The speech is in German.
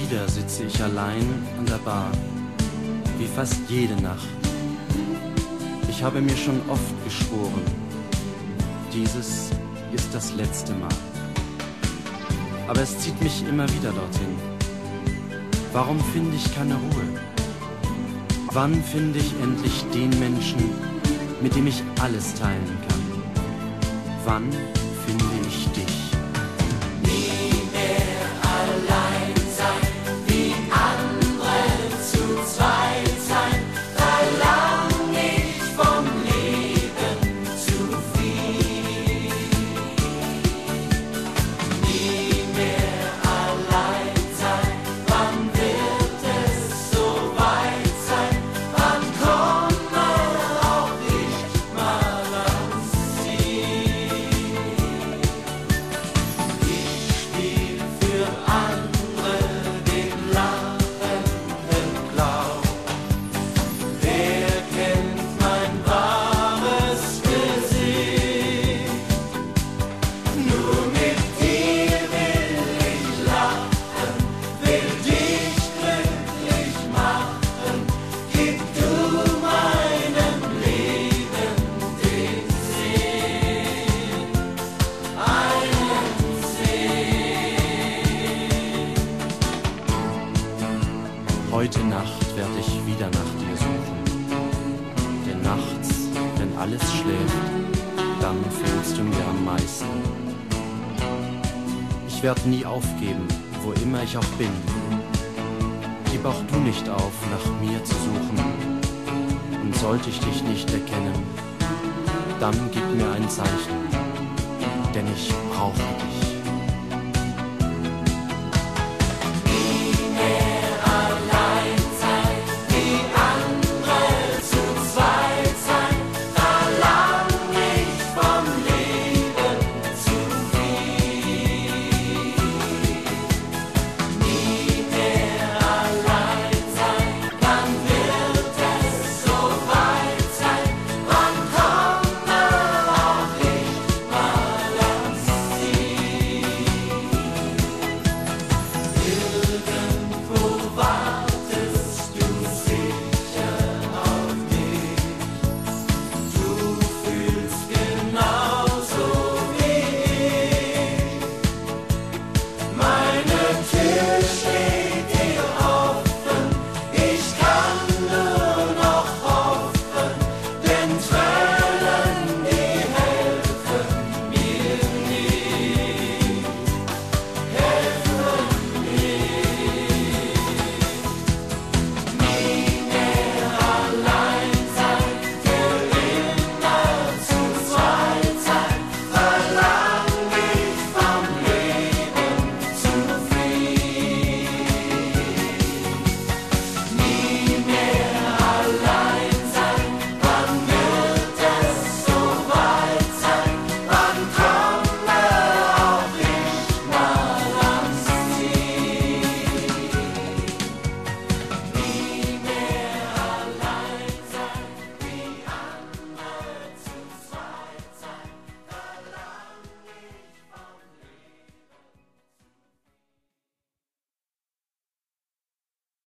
wieder sitze ich allein an der Bar, wie fast jede Nacht. Ich habe mir schon oft geschworen, dieses ist das letzte Mal. Aber es zieht mich immer wieder dorthin. Warum finde ich keine Ruhe? Wann finde ich endlich den Menschen, mit dem ich alles teilen kann? Wann finde ich dich? Heute Nacht werde ich wieder nach dir suchen, denn nachts, wenn alles schläft, dann fehlst du mir am meisten. Ich werde nie aufgeben, wo immer ich auch bin. Gib auch du nicht auf, nach mir zu suchen. Und sollte ich dich nicht erkennen, dann gib mir ein Zeichen, denn ich brauche dich.